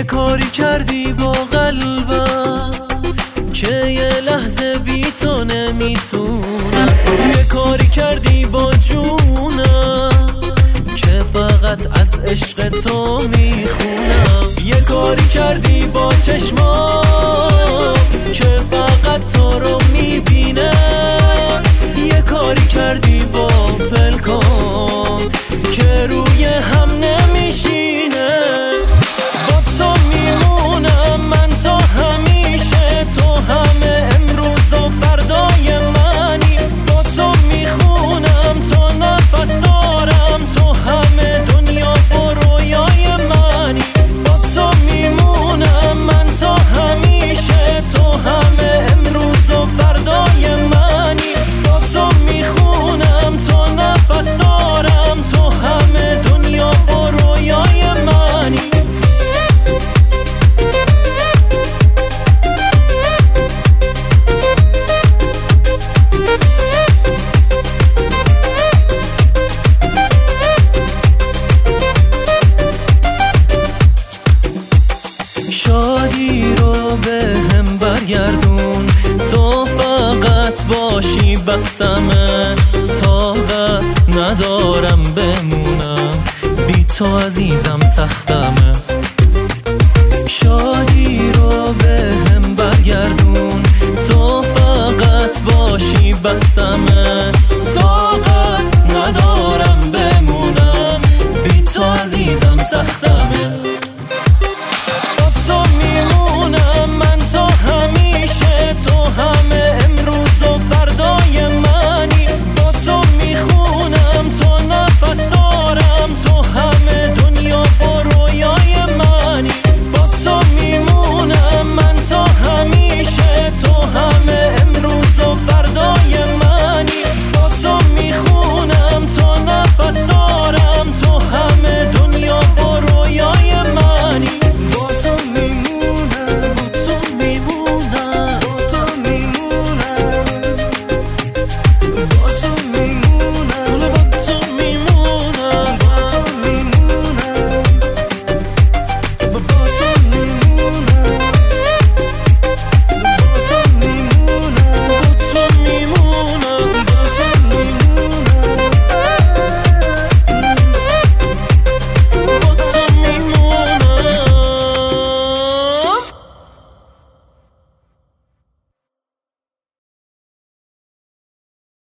یه کاری کردی با قلبم که یه لحظه بی تو نمیتونم. یه کاری کردی با جونم که فقط از عشق تو میخونم. یه کاری کردی با چشمام که فقط تو رو میبینم. یه کاری کردی با پلکام که روی هم نمیشینه. با تو میمونم من تا همیشه، تو همه امروز و فردای منی. با تو میخونم تو نفس دارم، تو همه دنیا و رویای منی. با تو میمونم من تا همیشه، تو همه امروز و فردای منی. با تو میخونم تو نفس دارم، تو همه دنیا و رویای منی. شادی رو به هم برگردون، تو فقط باشی بسمه. طاقت ندارم بمونم، بی تو عزیزم سختمه.